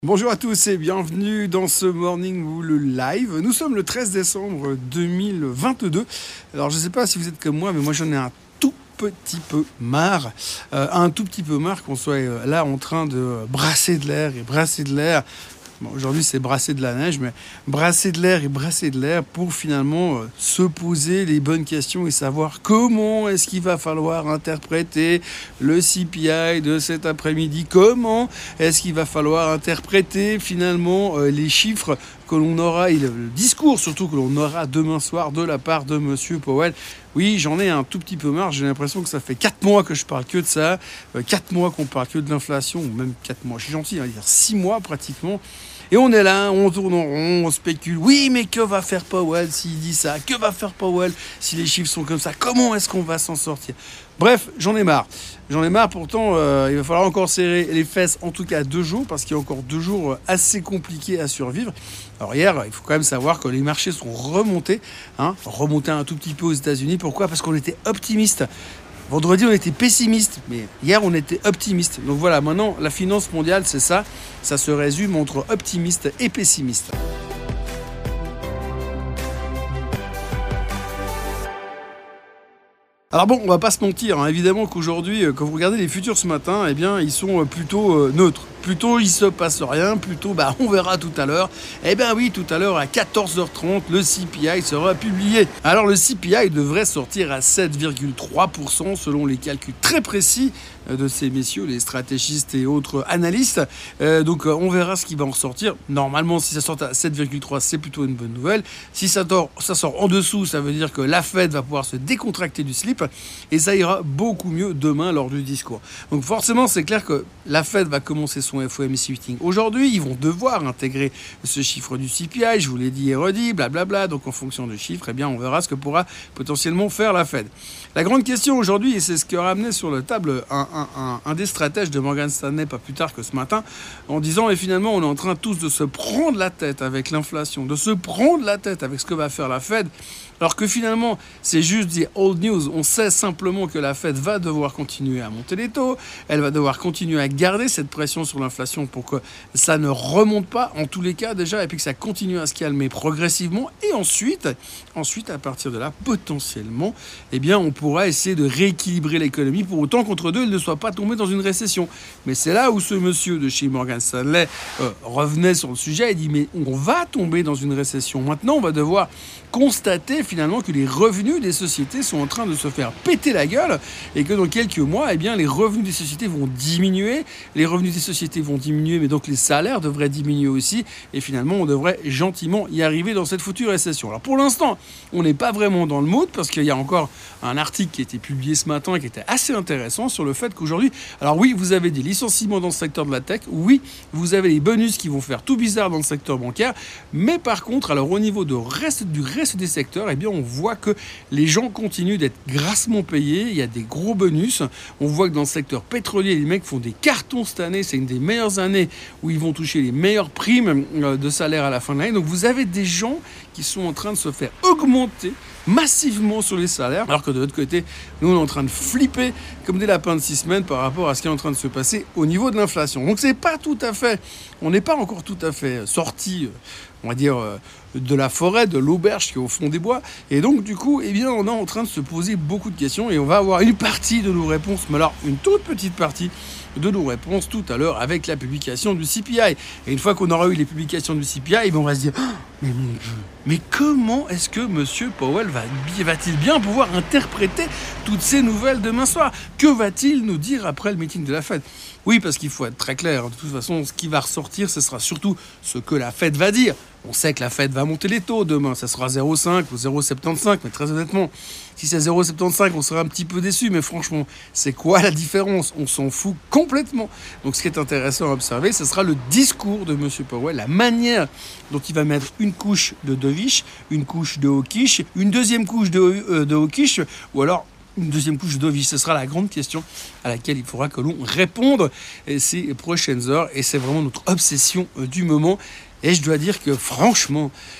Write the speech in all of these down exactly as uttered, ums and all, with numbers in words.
Bonjour à tous et bienvenue dans ce Morning Bull Live. Nous sommes le treize décembre deux mille vingt-deux. Alors je ne sais pas si vous êtes comme moi, mais moi j'en ai un tout petit peu marre. Euh, un tout petit peu marre qu'on soit là en train de brasser de l'air et brasser de l'air. Bon, aujourd'hui, c'est brasser de la neige, mais brasser de l'air et brasser de l'air pour finalement euh, se poser les bonnes questions et savoir comment est-ce qu'il va falloir interpréter le C P I de cet après-midi, comment est-ce qu'il va falloir interpréter finalement euh, les chiffres que l'on aura, et le, le discours surtout que l'on aura demain soir de la part de Monsieur Powell. Oui, j'en ai un tout petit peu marre, j'ai l'impression que ça fait quatre mois que je parle que de ça, euh, quatre mois qu'on parle que de l'inflation, ou même quatre mois, je suis gentil, on va dire six mois pratiquement. Et on est là, on tourne en rond, on spécule. Oui, mais que va faire Powell s'il dit ça? Que va faire Powell si les chiffres sont comme ça? Comment est-ce qu'on va s'en sortir? Bref, j'en ai marre. J'en ai marre, pourtant, euh, il va falloir encore serrer les fesses, en tout cas deux jours, parce qu'il y a encore deux jours assez compliqués à survivre. Alors hier, il faut quand même savoir que les marchés sont remontés, hein, remontés un tout petit peu aux États-Unis. Pourquoi? Parce qu'on était optimistes. Vendredi, on était pessimiste, mais hier, on était optimiste. Donc voilà, maintenant, la finance mondiale, c'est ça. Ça se résume entre optimiste et pessimiste. Alors bon, on va pas se mentir, hein. Évidemment qu'aujourd'hui, quand vous regardez les futurs ce matin, eh bien, ils sont plutôt euh, neutres. Plutôt il se passe rien, plutôt bah on verra tout à l'heure. Eh bien oui, tout à l'heure à quatorze heures trente, le C P I sera publié. Alors le C P I devrait sortir à sept virgule trois pour cent selon les calculs très précis de ces messieurs, les stratégistes et autres analystes. Euh, donc on verra ce qui va en ressortir. Normalement, si ça sort à sept virgule trois, c'est plutôt une bonne nouvelle. Si ça sort, ça sort en dessous, ça veut dire que la Fed va pouvoir se décontracter du slip et ça ira beaucoup mieux demain lors du discours. Donc forcément, c'est clair que la Fed va commencer son F O M C meeting aujourd'hui. Ils vont devoir intégrer ce chiffre du C P I. Je vous l'ai dit et redit, blablabla. Donc en fonction du chiffre, eh bien, on verra ce que pourra potentiellement faire la Fed. La grande question aujourd'hui, et c'est ce qui a ramené sur la table un, un, un, un des stratèges de Morgan Stanley pas plus tard que ce matin, en disant, et finalement, on est en train tous de se prendre la tête avec l'inflation, de se prendre la tête avec ce que va faire la Fed, alors que finalement, c'est juste des old news. On sait simplement que la Fed va devoir continuer à monter les taux, elle va devoir continuer à garder cette pression sur l'inflation pour que ça ne remonte pas, en tous les cas déjà, et puis que ça continue à se calmer progressivement, et ensuite, ensuite à partir de là, potentiellement, eh bien, on pourra essayer de rééquilibrer l'économie pour autant qu'entre deux, elle ne soit pas tombée dans une récession. Mais c'est là où ce monsieur de chez Morgan Stanley euh, revenait sur le sujet et dit mais on va tomber dans une récession. Maintenant, on va devoir constater finalement que les revenus des sociétés sont en train de se faire péter la gueule et que dans quelques mois, eh bien, les revenus des sociétés vont diminuer. Les revenus des sociétés vont diminuer, mais donc les salaires devraient diminuer aussi. Et finalement, on devrait gentiment y arriver dans cette foutue récession. Alors pour l'instant, on n'est pas vraiment dans le mood parce qu'il y a encore un article qui a été publié ce matin qui était assez intéressant sur le fait qu'aujourd'hui, alors oui, vous avez des licenciements dans le secteur de la tech, oui, vous avez les bonus qui vont faire tout bizarre dans le secteur bancaire, mais par contre, alors au niveau de reste, du reste des secteurs, eh bien, on voit que les gens continuent d'être grassement payés, il y a des gros bonus, on voit que dans le secteur pétrolier, les mecs font des cartons cette année, c'est une des meilleures années où ils vont toucher les meilleures primes de salaire à la fin de l'année, donc vous avez des gens qui sont en train de se faire augmenter massivement sur les salaires, alors que de l'autre côté, nous on est en train de flipper comme des lapins de six semaines par rapport à ce qui est en train de se passer au niveau de l'inflation. Donc c'est pas tout à fait, on n'est pas encore tout à fait sorti, on va dire, de la forêt, de l'auberge qui est au fond des bois. Et donc du coup, eh bien, on est en train de se poser beaucoup de questions et on va avoir une partie de nos réponses, mais alors une toute petite partie de nos réponses tout à l'heure avec la publication du C P I. Et une fois qu'on aura eu les publications du C P I, eh bien, on va se dire oh, mais mon Dieu, mais comment est-ce que Monsieur Powell va, va-t-il bien pouvoir interpréter toutes ces nouvelles demain soir? Que va-t-il nous dire après le meeting de la Fed? Oui, parce qu'il faut être très clair. De toute façon, ce qui va ressortir, ce sera surtout ce que la Fed va dire. On sait que la Fed va monter les taux demain. Ça sera zéro virgule cinq ou zéro virgule soixante-quinze. Mais très honnêtement, si c'est zéro virgule soixante-quinze, on sera un petit peu déçu. Mais franchement, c'est quoi la différence? On s'en fout complètement. Donc ce qui est intéressant à observer, ce sera le discours de Monsieur Powell, la manière dont il va mettre une couche de dovish, une couche de hawkish, une deuxième couche de, euh, de hawkish, ou alors une deuxième couche de dovish. Ce sera la grande question à laquelle il faudra que l'on réponde ces prochaines heures. Et c'est vraiment notre obsession du moment. Et je dois dire que franchement,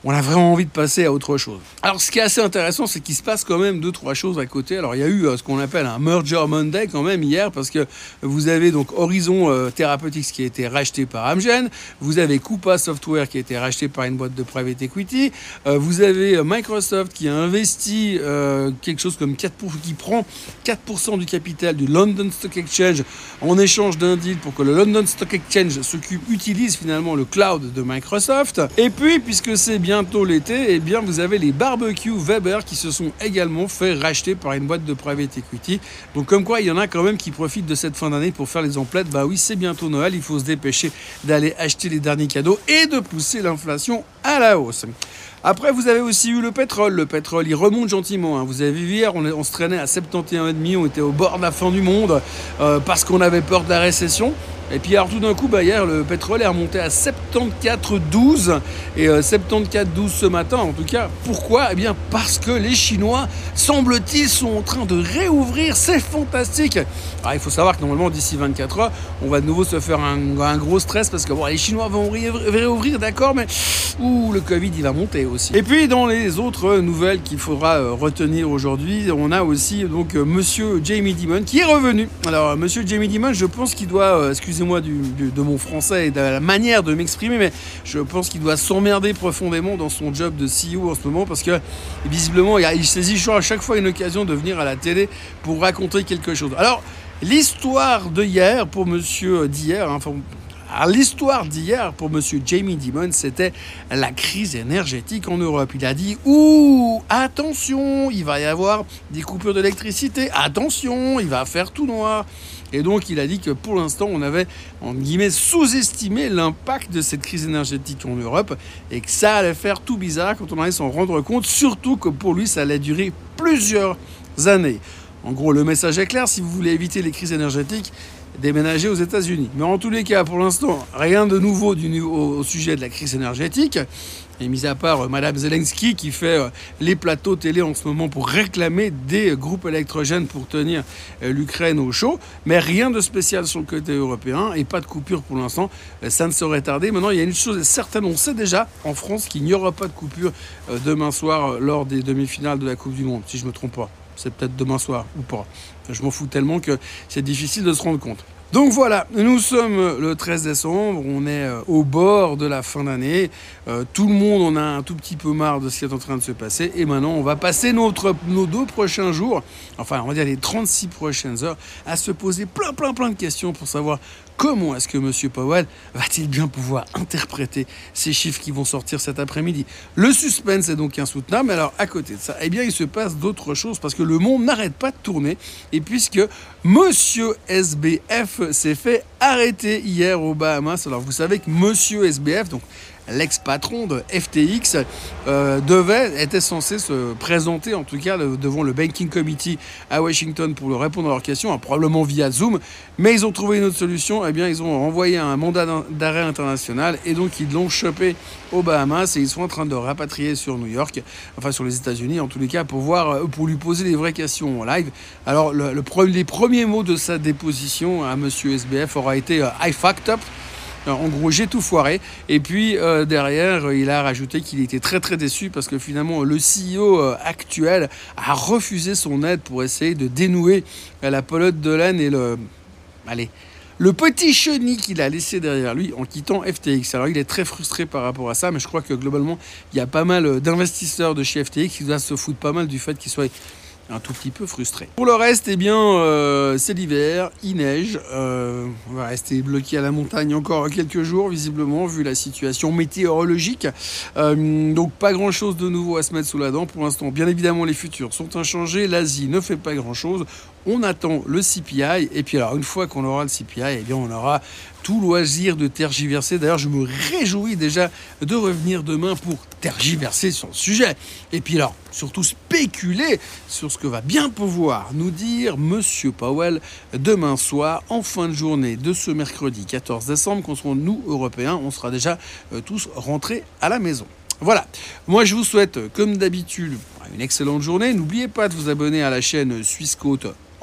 on a vraiment envie de passer à autre chose. Alors ce qui est assez intéressant, c'est qu'il se passe quand même deux trois choses à côté. Alors il y a eu euh, ce qu'on appelle un merger Monday quand même hier, parce que vous avez donc Horizon euh, Therapeutics qui a été racheté par Amgen, vous avez Coupa Software qui a été racheté par une boîte de private equity, euh, vous avez Microsoft qui a investi euh, quelque chose comme quatre pour cent, qui prend quatre pour cent du capital du London Stock Exchange en échange d'un deal pour que le London Stock Exchange s'occupe, utilise finalement le cloud de Microsoft. Et puis puisque c'est bientôt l'été, eh bien vous avez les barbecues Weber qui se sont également fait racheter par une boîte de private equity. Donc comme quoi il y en a quand même qui profitent de cette fin d'année pour faire les emplettes. Bah oui, c'est bientôt Noël, il faut se dépêcher d'aller acheter les derniers cadeaux et de pousser l'inflation à la hausse. Après, vous avez aussi eu le pétrole. Le pétrole, il remonte gentiment. Hein. Vous avez vu hier, on, on se traînait à soixante-onze virgule cinq, on était au bord de la fin du monde euh, parce qu'on avait peur de la récession. Et puis alors tout d'un coup, bah, hier, le pétrole est remonté à soixante-quatorze virgule douze et euh, soixante-quatorze virgule douze ce matin en tout cas. Pourquoi ? Eh bien parce que les Chinois, semble-t-il, sont en train de réouvrir. C'est fantastique. Alors il faut savoir que normalement d'ici vingt-quatre heures, on va de nouveau se faire un, un gros stress parce que bon, les Chinois vont réouvrir, d'accord, mais ouh, le Covid il va monter aussi. Et puis dans les autres nouvelles qu'il faudra euh, retenir aujourd'hui, on a aussi donc euh, Monsieur Jamie Dimon qui est revenu. Alors Monsieur Jamie Dimon, je pense qu'il doit, euh, excusez moi du, du, de mon français et de la manière de m'exprimer, mais je pense qu'il doit s'emmerder profondément dans son job de C E O en ce moment parce que visiblement il saisit à chaque fois une occasion de venir à la télé pour raconter quelque chose. Alors l'histoire de hier pour monsieur d'hier, hein, enfin, alors, l'histoire d'hier pour monsieur Jamie Dimon, c'était la crise énergétique en Europe. Il a dit « Ouh, attention, il va y avoir des coupures d'électricité, attention, il va faire tout noir ». Et donc, il a dit que pour l'instant, on avait, en guillemets, sous-estimé l'impact de cette crise énergétique en Europe et que ça allait faire tout bizarre quand on allait s'en rendre compte, surtout que pour lui, ça allait durer plusieurs années. En gros, le message est clair, si vous voulez éviter les crises énergétiques, déménager aux États-Unis. Mais en tous les cas, pour l'instant, rien de nouveau du, au, au sujet de la crise énergétique. Et mis à part euh, Madame Zelensky qui fait euh, les plateaux télé en ce moment pour réclamer des euh, groupes électrogènes pour tenir euh, l'Ukraine au chaud. Mais rien de spécial sur le côté européen et pas de coupure pour l'instant. Euh, ça ne saurait tarder. Maintenant, il y a une chose certaine, on sait déjà en France qu'il n'y aura pas de coupure euh, demain soir euh, lors des demi-finales de la Coupe du Monde, si je ne me trompe pas. C'est peut-être demain soir ou pas. Je m'en fous tellement que c'est difficile de se rendre compte. Donc voilà, nous sommes le treize décembre, on est au bord de la fin d'année, euh, tout le monde en a un tout petit peu marre de ce qui est en train de se passer et maintenant on va passer notre, nos deux prochains jours, enfin on va dire les trente-six prochaines heures, à se poser plein plein plein de questions pour savoir comment est-ce que monsieur Powell va-t-il bien pouvoir interpréter ces chiffres qui vont sortir cet après-midi. Le suspense est donc insoutenable, mais alors à côté de ça, eh bien il se passe d'autres choses parce que le monde n'arrête pas de tourner et puisque monsieur S B F s'est fait arrêter hier aux Bahamas. Alors vous savez que monsieur S B F, donc l'ex-patron de F T X, euh, devait, était censé se présenter en tout cas le, devant le Banking Committee à Washington pour leur répondre à leurs questions, hein, probablement via Zoom, mais ils ont trouvé une autre solution. Eh bien ils ont envoyé un mandat d'arrêt international et donc ils l'ont chopé aux Bahamas et ils sont en train de le rapatrier sur New York, enfin sur les États-Unis en tous les cas, pour voir, pour lui poser les vraies questions en live. Alors le, le, les premiers mots de sa déposition à monsieur S B F aura été euh, I fucked up. En gros, j'ai tout foiré. Et puis, euh, derrière, il a rajouté qu'il était très, très déçu parce que finalement, le C E O actuel a refusé son aide pour essayer de dénouer la pelote de laine et le... Allez... le petit chenil qu'il a laissé derrière lui en quittant F T X. Alors, il est très frustré par rapport à ça, mais je crois que globalement, il y a pas mal d'investisseurs de chez F T X qui doivent se foutre pas mal du fait qu'il soit un tout petit peu frustré. Pour le reste, eh bien, euh, c'est l'hiver, il neige, euh, on va rester bloqué à la montagne encore quelques jours, visiblement, vu la situation météorologique. Euh, donc, pas grand-chose de nouveau à se mettre sous la dent pour l'instant. Bien évidemment, les futurs sont inchangés, l'Asie ne fait pas grand-chose. On attend le C P I, et puis alors, une fois qu'on aura le C P I, eh bien, on aura tout loisir de tergiverser. D'ailleurs, je me réjouis déjà de revenir demain pour tergiverser sur le sujet. Et puis alors, surtout spéculer sur ce que va bien pouvoir nous dire monsieur Powell demain soir, en fin de journée de ce mercredi quatorze décembre, quand on, nous, Européens, on sera déjà euh, tous rentrés à la maison. Voilà, moi je vous souhaite, comme d'habitude, une excellente journée. N'oubliez pas de vous abonner à la chaîne Suisse Côte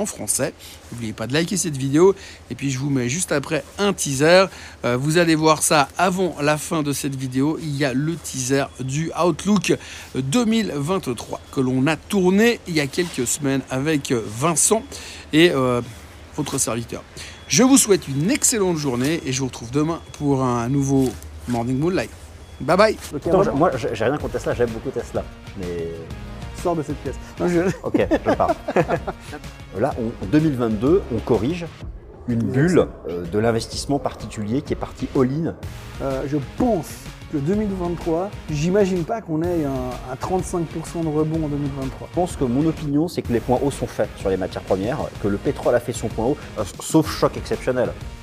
en français. N'oubliez pas de liker cette vidéo. Et puis je vous mets juste après un teaser. Euh, vous allez voir ça avant la fin de cette vidéo. Il y a le teaser du Outlook deux mille vingt-trois que l'on a tourné il y a quelques semaines avec Vincent et euh, votre serviteur. Je vous souhaite une excellente journée et je vous retrouve demain pour un nouveau Morning Moonlight. Bye bye. Okay, Attends, moi, j'ai rien contre Tesla, j'aime beaucoup Tesla. Mais... Sors de cette pièce. Non, je... Ok, je pars. Là, on, en deux mille vingt-deux, on corrige une bulle euh, de l'investissement particulier qui est parti all-in. Euh, je pense que deux mille vingt-trois, j'imagine pas qu'on ait un, un trente-cinq pour cent de rebond en deux mille vingt-trois. Je pense que mon opinion, c'est que les points hauts sont faits sur les matières premières, que le pétrole a fait son point haut, euh, sauf choc exceptionnel.